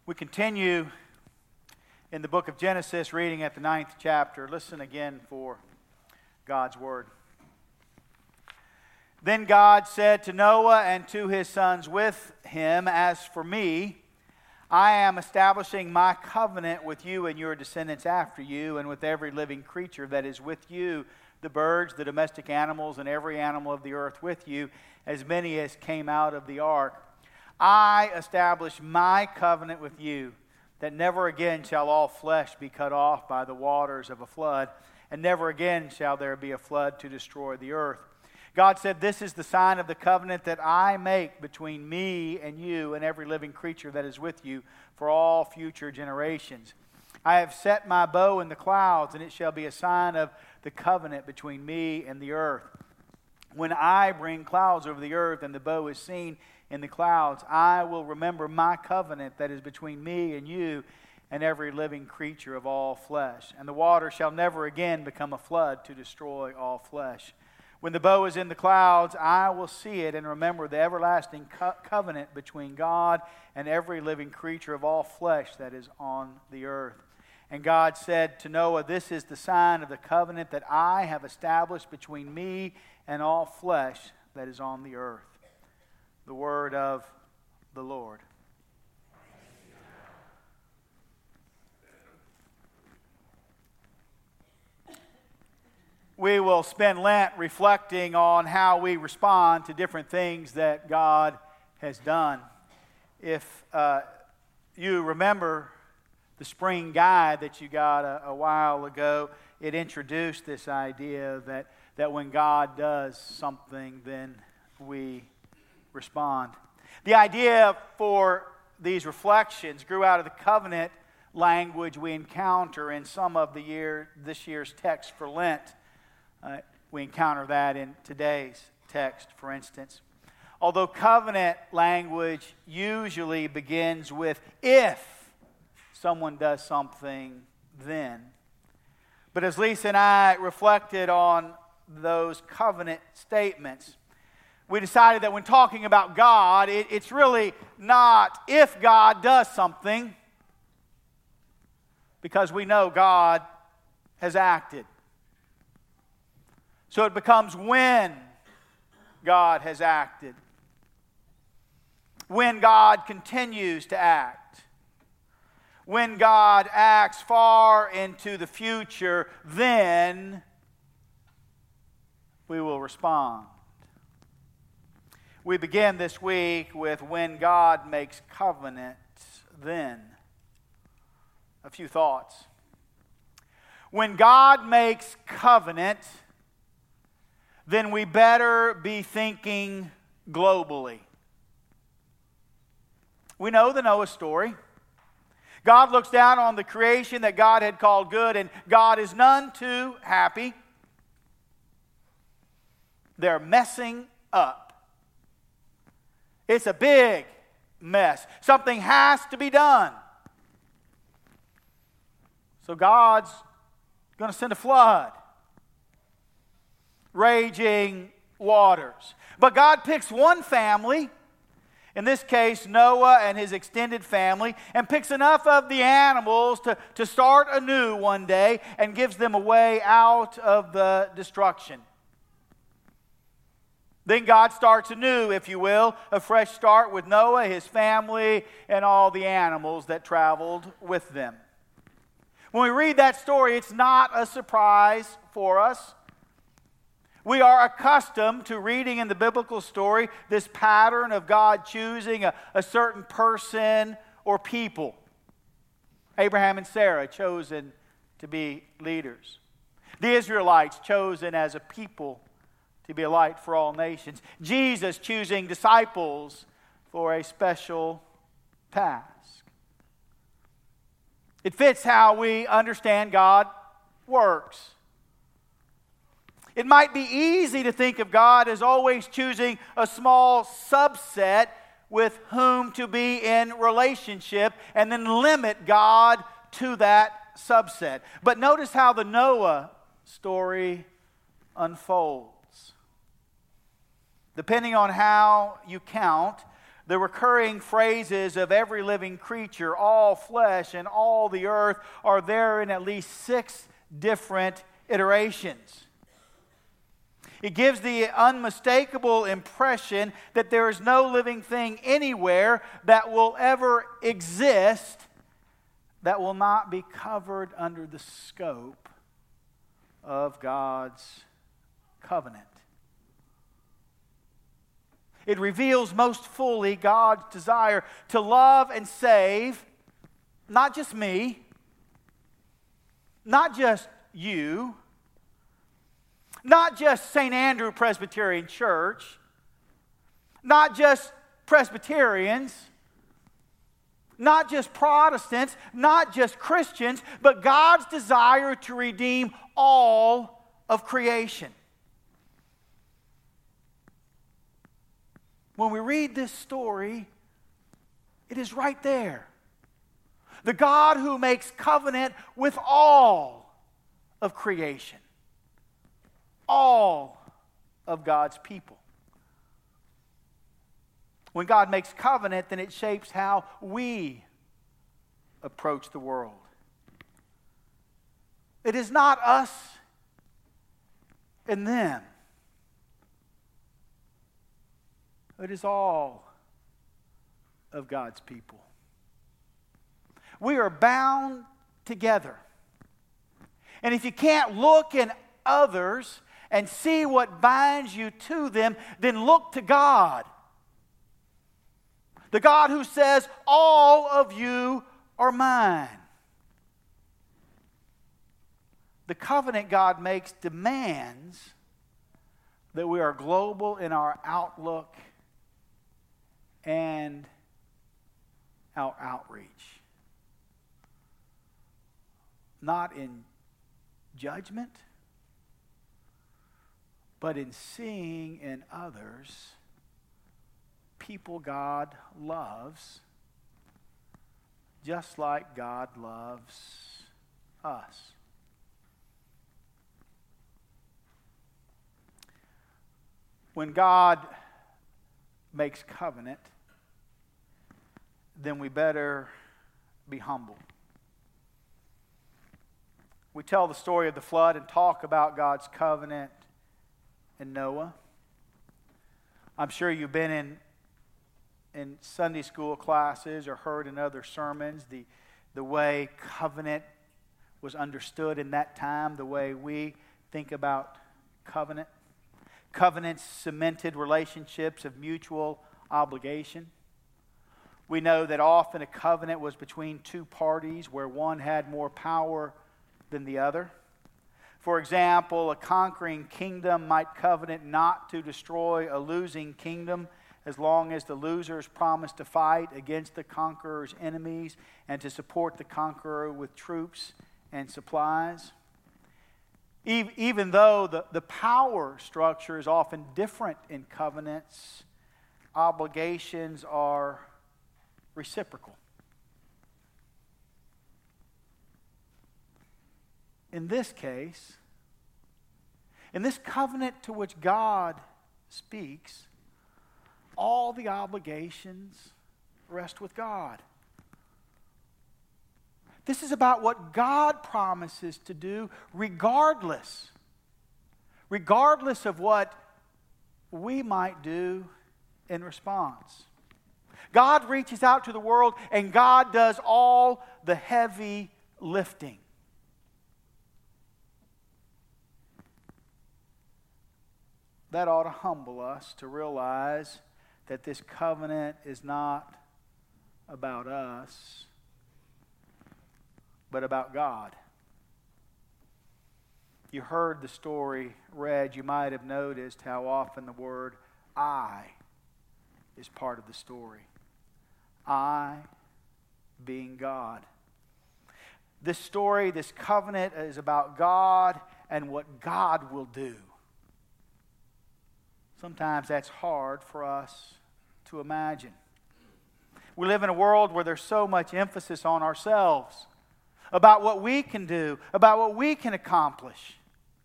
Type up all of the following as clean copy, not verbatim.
We continue in the book of Genesis, reading at the 9th chapter. Listen again for God's word. Then God said to Noah and to his sons with him, "As for me, I am establishing my covenant with you and your descendants after you, and with every living creature that is with you, the birds, the domestic animals, and every animal of the earth with you, as many as came out of the ark. I establish my covenant with you, that never again shall all flesh be cut off by the waters of a flood, and never again shall there be a flood to destroy the earth." God said, "This is the sign of the covenant that I make between me and you and every living creature that is with you for all future generations. I have set my bow in the clouds, and it shall be a sign of the covenant between me and the earth. When I bring clouds over the earth and the bow is seen in the clouds, I will remember my covenant that is between me and you and every living creature of all flesh. And the water shall never again become a flood to destroy all flesh. When the bow is in the clouds, I will see it and remember the everlasting covenant between God and every living creature of all flesh that is on the earth." And God said to Noah, "This is the sign of the covenant that I have established between me and all flesh that is on the earth." The word of the Lord. We will spend Lent reflecting on how we respond to different things that God has done. If you remember the spring guide that you got a while ago, it introduced this idea that when God does something, then we respond. The idea for these reflections grew out of the covenant language we encounter in some of this year's text for Lent. We encounter that in today's text, for instance. Although covenant language usually begins with "if someone does something, then." But as Lisa and I reflected on those covenant statements, we decided that when talking about God, it's really not if God does something, because we know God has acted. So it becomes when God has acted, when God continues to act, when God acts far into the future, then we will respond. We begin this week with when God makes covenant, then. A few thoughts. When God makes covenant, then we better be thinking globally. We know the Noah story. God looks down on the creation that God had called good, and God is none too happy. They're messing up. It's a big mess. Something has to be done. So God's going to send a flood. Raging waters. But God picks one family, in this case Noah and his extended family, and picks enough of the animals to start anew one day and gives them a way out of the destruction. Then God starts anew, if you will, a fresh start with Noah, his family, and all the animals that traveled with them. When we read that story, it's not a surprise for us. We are accustomed to reading in the biblical story this pattern of God choosing a certain person or people. Abraham and Sarah chosen to be leaders. The Israelites chosen as a people to be a light for all nations. Jesus choosing disciples for a special task. It fits how we understand God works. It might be easy to think of God as always choosing a small subset with whom to be in relationship and then limit God to that subset. But notice how the Noah story unfolds. Depending on how you count, The recurring phrases of every living creature, all flesh, and all the earth are there in at least 6 different iterations. It gives the unmistakable impression that there is no living thing anywhere that will ever exist that will not be covered under the scope of God's covenant. It reveals most fully God's desire to love and save not just me, not just you, not just St. Andrew Presbyterian Church, not just Presbyterians, not just Protestants, not just Christians, but God's desire to redeem all of creation. When we read this story, it is right there. The God who makes covenant with all of creation. All of God's people. When God makes covenant, then it shapes how we approach the world. It is not us and them. It is all of God's people. We are bound together. And if you can't look in others and see what binds you to them, then look to God. The God who says, all of you are mine. The covenant God makes demands that we are global in our outlook and our outreach. Not in judgment, but in seeing in others people God loves, just like God loves us. When God makes covenant, then we better be humble. We tell the story of the flood and talk about God's covenant in Noah. I'm sure you've been in Sunday school classes or heard in other sermons the way covenant was understood in that time, the way we think about covenant. Covenants cemented relationships of mutual obligation. We know that often a covenant was between 2 parties where one had more power than the other. For example, a conquering kingdom might covenant not to destroy a losing kingdom as long as the losers promised to fight against the conqueror's enemies and to support the conqueror with troops and supplies. Even though the power structure is often different in covenants, obligations are reciprocal. In this case, in this covenant to which God speaks, all the obligations rest with God. This is about what God promises to do regardless of what we might do in response. God reaches out to the world and God does all the heavy lifting. That ought to humble us to realize that this covenant is not about us, but about God. You heard the story read. You might have noticed how often the word I is part of the story. I being God. This story, this covenant is about God and what God will do. Sometimes that's hard for us to imagine. We live in a world where there's so much emphasis on ourselves, about what we can do, about what we can accomplish,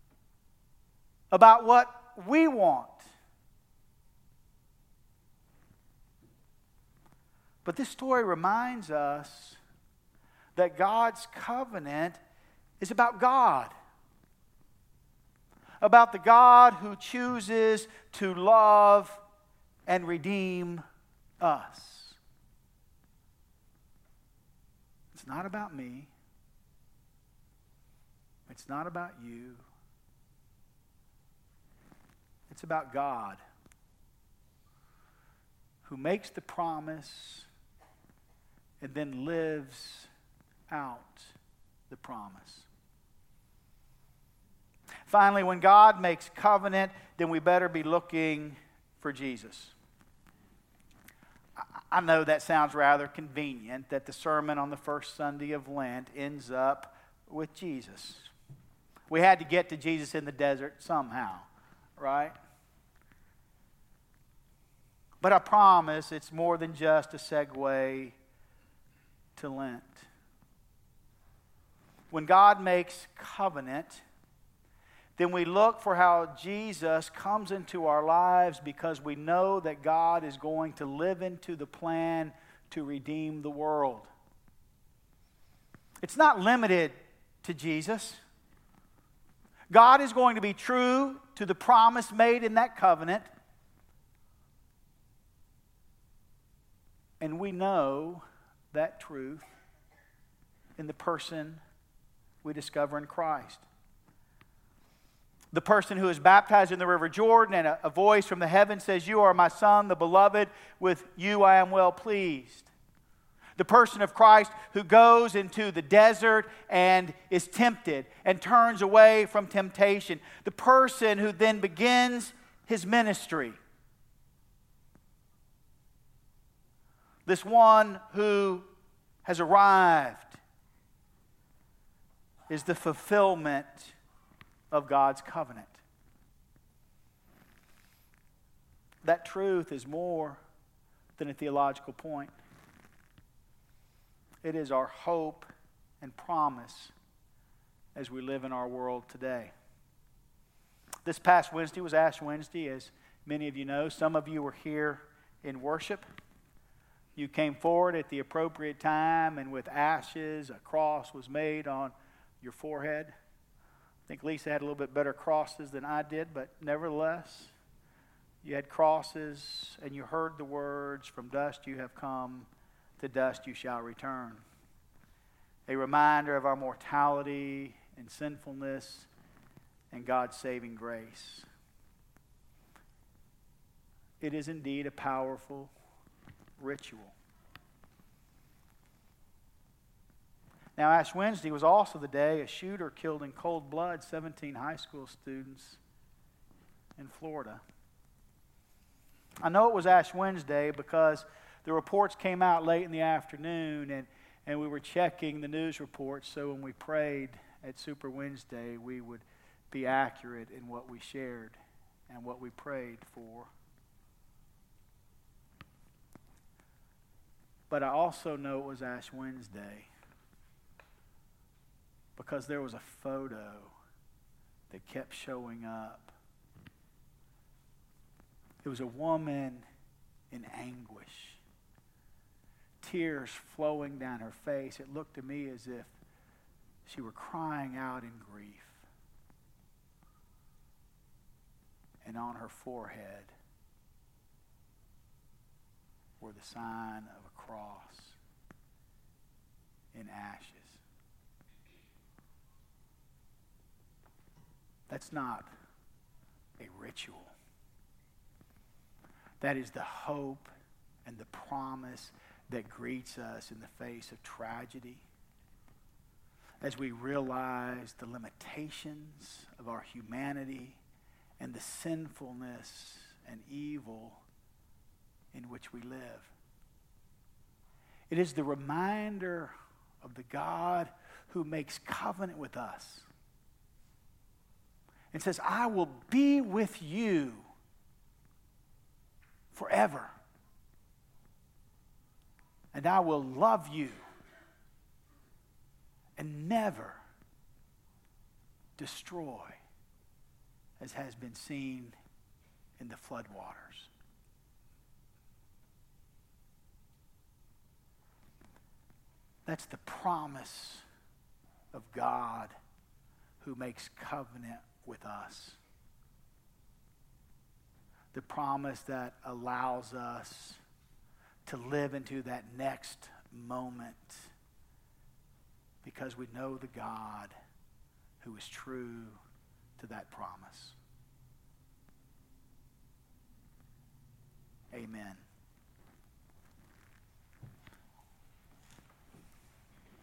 about what we want. But this story reminds us that God's covenant is about God. About the God who chooses to love and redeem us. It's not about me. It's not about you. It's about God who makes the promise and then lives out the promise. Finally, when God makes covenant, then we better be looking for Jesus. I know that sounds rather convenient that the sermon on the first Sunday of Lent ends up with Jesus. We had to get to Jesus in the desert somehow, right? But I promise it's more than just a segue to Lent. When God makes covenant, then we look for how Jesus comes into our lives because we know that God is going to live into the plan to redeem the world. It's not limited to Jesus. God is going to be true to the promise made in that covenant. And we know that truth in the person we discover in Christ. The person who is baptized in the river Jordan, and a voice from the heaven says, "You are my son, the beloved. With you I am well pleased." The person of Christ who goes into the desert and is tempted and turns away from temptation. The person who then begins his ministry. This one who has arrived is the fulfillment of God's covenant. That truth is more than a theological point. It is our hope and promise as we live in our world today. This past Wednesday was Ash Wednesday, as many of you know. Some of you were here in worship. You came forward at the appropriate time, and with ashes, a cross was made on your forehead. I think Lisa had a little bit better crosses than I did, but nevertheless, you had crosses, and you heard the words, "From dust you have come, to dust you shall return." A reminder of our mortality and sinfulness and God's saving grace. It is indeed a powerful ritual. Now, Ash Wednesday was also the day a shooter killed in cold blood 17 high school students in Florida. I know it was Ash Wednesday because the reports came out late in the afternoon, and we were checking the news reports, so when we prayed at Super Wednesday, we would be accurate in what we shared and what we prayed for. But I also know it was Ash Wednesday because there was a photo that kept showing up. It was a woman in anguish, tears flowing down her face. It looked to me as if she were crying out in grief. And on her forehead were the sign of a cross in ashes. That's not a ritual. That is the hope and the promise that greets us in the face of tragedy as we realize the limitations of our humanity and the sinfulness and evil in which we live. It is the reminder of the God who makes covenant with us and says, "I will be with you forever, and I will love you and never destroy, as has been seen in the floodwaters." That's the promise of God who makes covenant with us. The promise that allows us to live into that next moment because we know the God who is true to that promise. Amen.